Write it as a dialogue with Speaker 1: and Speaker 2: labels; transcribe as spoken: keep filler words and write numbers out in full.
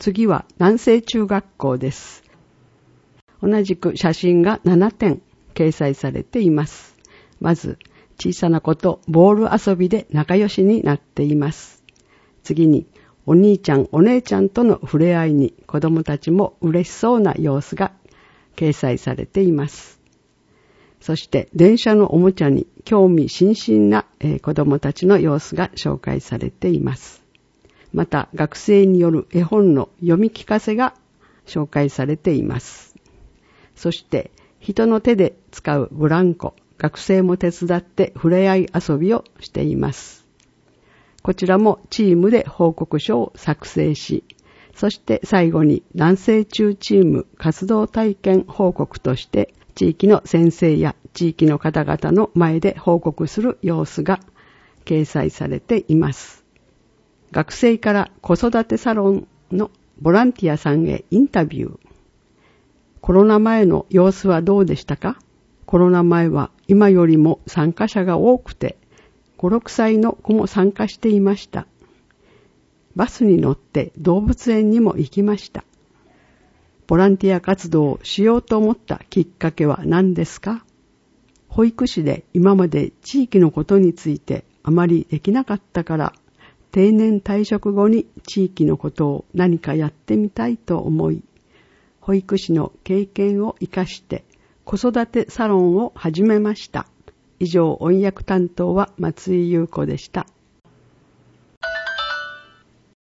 Speaker 1: 次は南西中学校です。同じく写真がななてん掲載されています。まず、小さな子とボール遊びで仲良しになっています。次に、お兄ちゃんお姉ちゃんとの触れ合いに子供たちも嬉しそうな様子が掲載されています。そして電車のおもちゃに興味津々な、えー、子供たちの様子が紹介されています。また学生による絵本の読み聞かせが紹介されています。そして人の手で使うブランコ、学生も手伝って触れ合い遊びをしています。こちらもチームで報告書を作成し、そして最後に南西中チーム活動体験報告として地域の先生や地域の方々の前で報告する様子が掲載されています。学生から子育てサロンのボランティアさんへインタビュー。コロナ前の様子はどうでしたか？コロナ前は今よりも参加者が多くて、ご、ろくさいの子も参加していました。バスに乗って動物園にも行きました。ボランティア活動をしようと思ったきっかけは何ですか？保育士で今まで地域のことについてあまりできなかったから、定年退職後に地域のことを何かやってみたいと思い、保育士の経験を生かして子育てサロンを始めました。以上、音訳担当は松井優子でした。